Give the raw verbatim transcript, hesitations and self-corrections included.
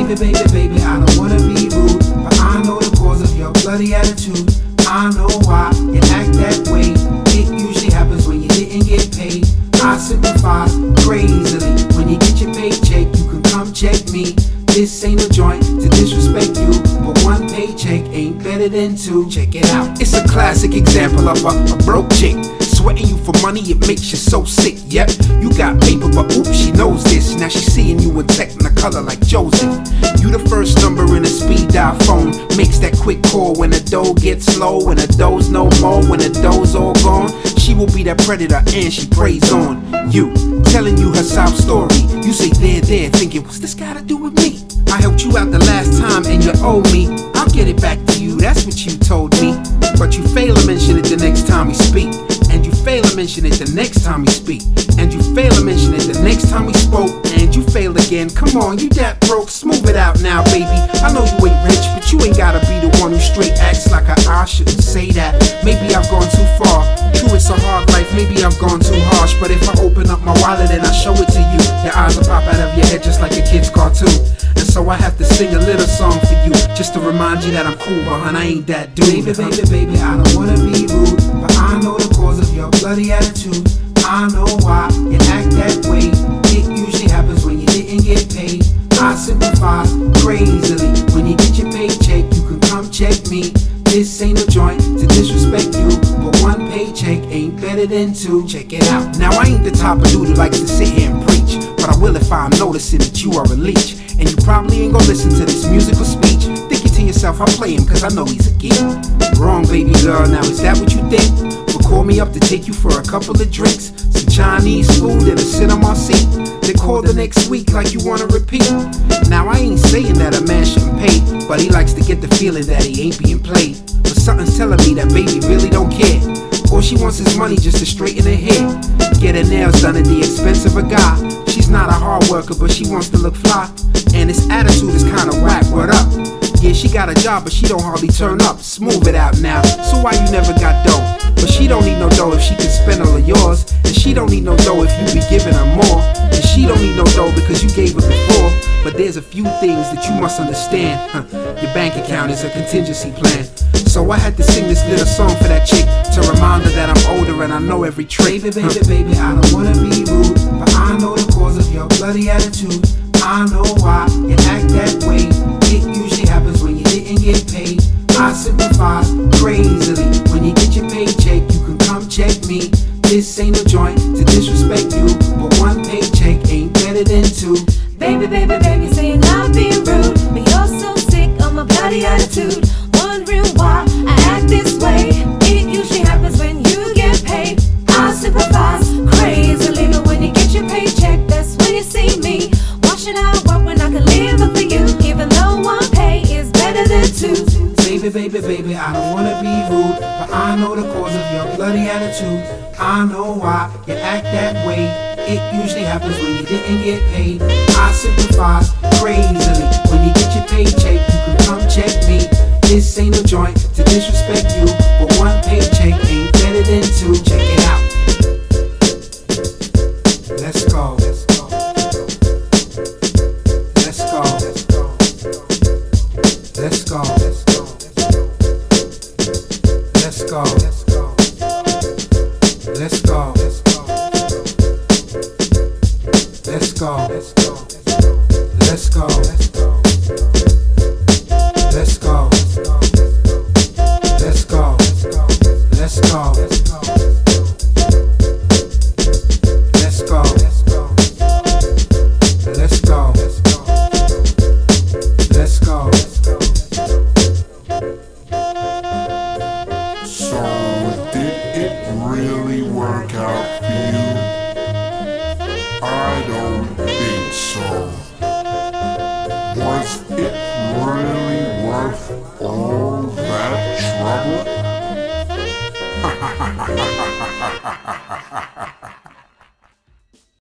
Baby, baby, baby, I don't wanna be rude, but I know the cause of your bloody attitude. I know why you act that way. It usually happens when you didn't get paid. I sympathize crazily. When you get your paycheck, you can come check me. This ain't a joint to disrespect you, but one paycheck ain't better than two. Check it out. It's a classic example of a, a broke chick sweating you for money. It makes you so sick. Yep, you got paper, but oops, she knows this. Now she's seeing you in Technicolor like Joseph. You the first number in a speed dial phone. Makes that quick call when the dough gets low. When the dough's no more, when the dough's all gone. She will be that predator and she preys on you, telling you her sob story. You say there, there, thinking, what's this got to do with me? I helped you out the last time and you owe me. I'll get it back to you, that's what you told me. But you fail to mention it the next time we speak. And you fail to mention it the next time we speak. And you fail to mention it the next time we spoke. And you failed again, come on, you that broke. Smooth it out now, baby. I know you ain't rich, but you ain't gotta be the one who straight acts like a I shouldn't say that. Maybe I've gone too far. True, it's a hard life, maybe I've gone too harsh. But if I open up my wallet and I show it to you, your eyes will pop out of your head just like a kid's cartoon. And so I have to sing a little song for you, just to remind you that I'm cool, but hun, I ain't that dude. Baby, baby, baby, I don't wanna be rude, but I know the cause of your bloody attitude. I know why you act that way. It usually happens when you didn't get paid. I sympathize crazily. When you get your paycheck, you can come check me. This ain't a joint to disrespect you, but one paycheck ain't better than two. Check it out. Now I ain't the type of dude who likes to sit here and preach, but I will if I'm noticing that you are a leech. And you probably ain't gonna listen to this musical speech, thinking to yourself, I play him cause I know he's a geek. Wrong, baby girl, now is that what you think? Well, call me up to take you for a couple of drinks, some Chinese food and a sit on my seat. Then call the next week like you wanna repeat. Now I ain't saying that a man shouldn't pay, but he likes to get the feeling that he ain't being played. But something's telling me that baby really don't care. All she wants is money just to straighten her hair, get her nails done at the expense of a guy. She's not a hard worker, but she wants to look fly, and this attitude is kinda whack, what up? Yeah, she got a job, but she don't hardly turn up. Smooth it out now, so why you never got dough? But she don't need no dough if she can spend all of yours. And she don't need no dough if you be giving her more. And she don't need no dough because you gave her before. But there's a few things that you must understand. Huh. Your bank account is a contingency plan. So I had to sing this little song for that chick, to remind her that I'm older and I know every trait. Baby, baby, huh. baby, I don't wanna be rude, but I know the cause of your bloody attitude. I know why you act that way. It usually happens when you didn't get paid. I sympathize crazily. When you get your paycheck, you can come check me. This ain't a joint to disrespect you, but one paycheck ain't better than two. Baby, baby, baby, say you're not being rude, but you're so sick of my bloody attitude. Wondering why I act this way. It usually happens when you get paid. I sympathize crazily, but when you get your paycheck, that's when you see me. Why should I work when I can live up for you, even though one pay is better than two? Baby, baby, baby, I don't wanna be rude, but I know the cause of your bloody attitude. I know why you act that way. It usually happens when you didn't get paid. I sympathize crazily. When you get your paycheck, you can come check me. This ain't a joint to disrespect you, but one paycheck ain't better than two. Check it out. Let's go. Let's go. Let's go. Let's go. Let's go. Let's go. Let's go. Let's go. Let's go. Let's go. Let's go. Let's go. Let's go. Let's go. Let's go. Let's go. Let's go. Let's go. So did it really work out for you? I don't think so. Was it really worth all that trouble?